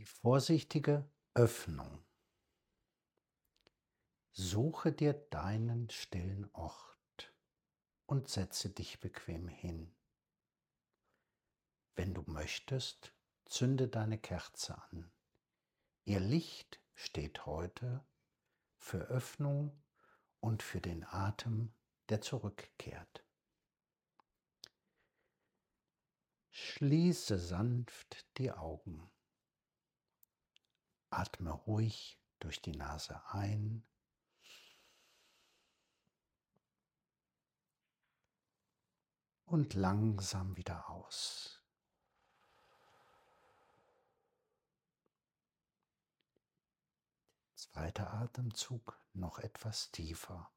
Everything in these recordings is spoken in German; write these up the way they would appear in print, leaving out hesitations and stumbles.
Vorsichtige Öffnung. Suche dir deinen stillen Ort und setze dich bequem hin. Wenn du möchtest, zünde deine Kerze an. Ihr Licht steht heute für Öffnung und für den Atem, der zurückkehrt. Schließe sanft die Augen. Atme ruhig durch die Nase ein und langsam wieder aus. Zweiter Atemzug noch etwas tiefer.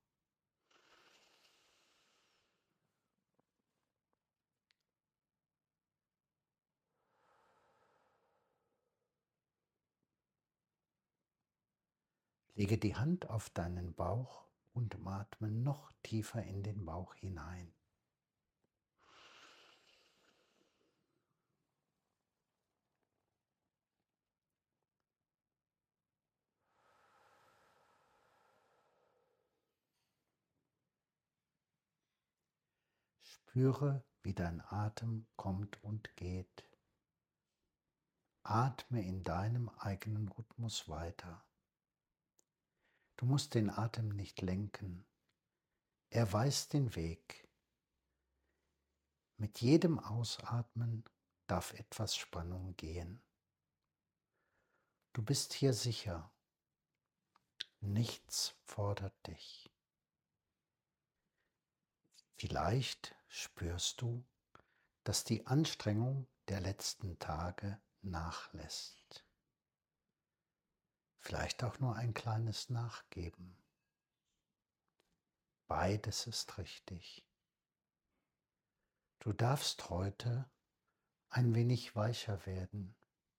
Lege die Hand auf deinen Bauch und atme noch tiefer in den Bauch hinein. Spüre, wie dein Atem kommt und geht. Atme in deinem eigenen Rhythmus weiter. Du musst den Atem nicht lenken. Er weiß den Weg. Mit jedem Ausatmen darf etwas Spannung gehen. Du bist hier sicher. Nichts fordert dich. Vielleicht spürst du, dass die Anstrengung der letzten Tage nachlässt. Vielleicht auch nur ein kleines Nachgeben. Beides ist richtig. Du darfst heute ein wenig weicher werden.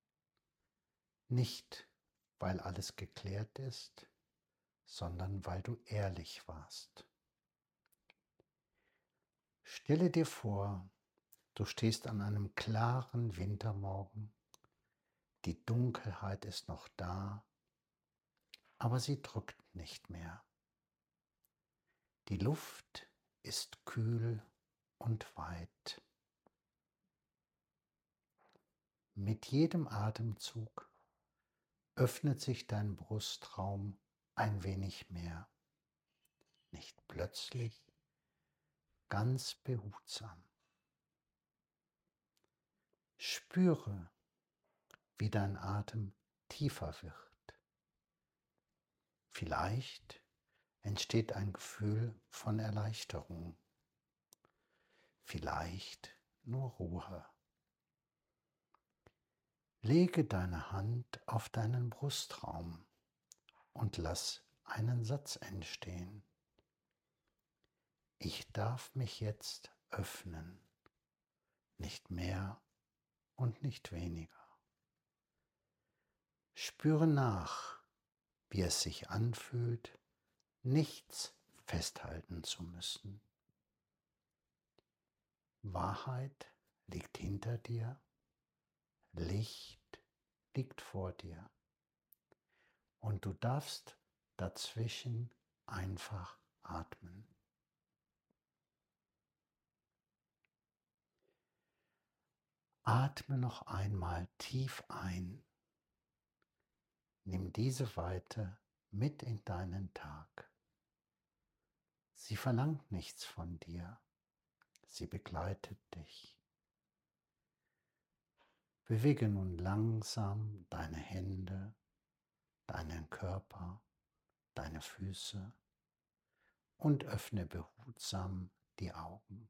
Nicht, weil alles geklärt ist, sondern weil du ehrlich warst. Stelle dir vor, du stehst an einem klaren Wintermorgen. Die Dunkelheit ist noch da, aber sie drückt nicht mehr. Die Luft ist kühl und weit. Mit jedem Atemzug öffnet sich dein Brustraum ein wenig mehr. Nicht plötzlich, ganz behutsam. Spüre, wie dein Atem tiefer wird. Vielleicht entsteht ein Gefühl von Erleichterung. Vielleicht nur Ruhe. Lege deine Hand auf deinen Brustraum und lass einen Satz entstehen. Ich darf mich jetzt öffnen, nicht mehr und nicht weniger. Spüre nach, wie es sich anfühlt, nichts festhalten zu müssen. Wahrheit liegt hinter dir, Licht liegt vor dir und du darfst dazwischen einfach atmen. Atme noch einmal tief ein. Nimm diese Weite mit in deinen Tag. Sie verlangt nichts von dir. Sie begleitet dich. Bewege nun langsam deine Hände, deinen Körper, deine Füße und öffne behutsam die Augen.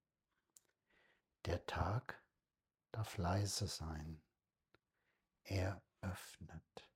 Der Tag darf leise sein. Er öffnet.